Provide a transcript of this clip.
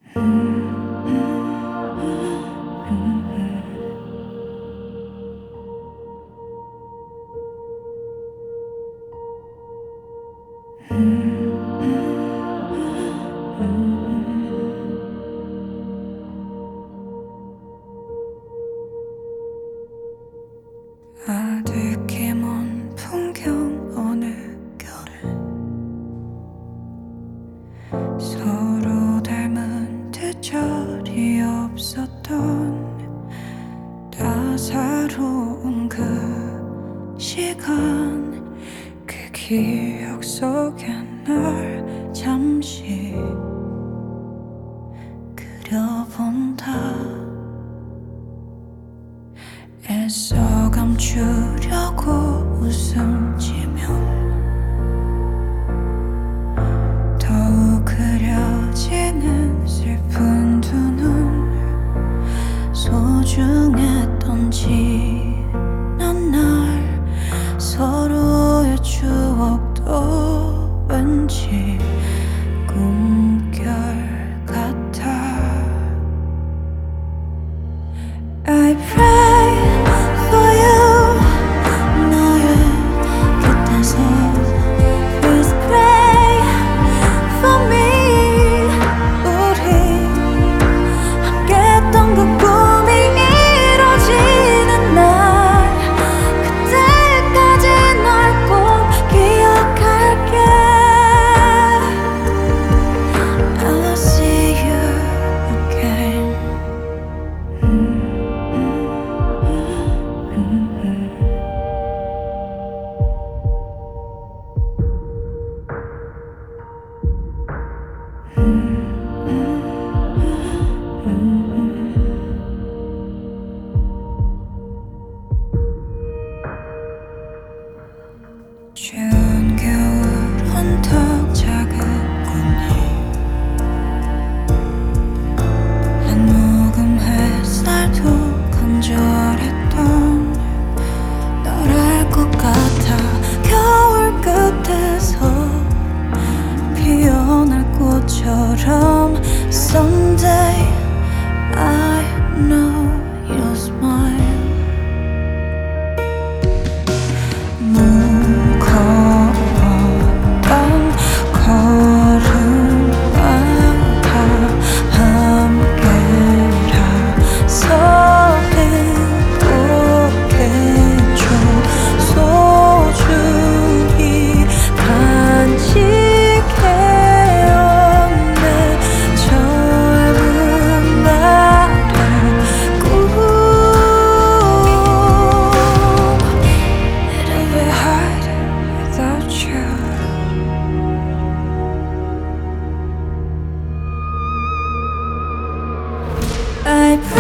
아득히 먼 풍경 어느 겨울 서로 닮은 듯 절이 없었던 따사로운 그 시간 그 기억 속에 날 잠시 그려본다 애써 감추려고 웃음 지며 더욱 그려지는 슬픈 두 눈 소중했던 지난 날 서로의 추억도 왠지 꿈결 같아 I pray for you 너의 곁에서 Please pray for me 우리 함께했던 그 꿈이 이뤄지는 날 그때까지 널 꼭 기억할게 I'll see you again 추운 겨울 언덕 작은 꿈이 한 모금 햇살도 간절했던 널 알 것 같아 겨울 끝에서 피어날 꽃처럼 Someday I know you'll smile 무거웠던 걸음마다 함께라서 행복해져 소중히 간직해요 내 젊은 날의 꿈 It'll be hard without you I pray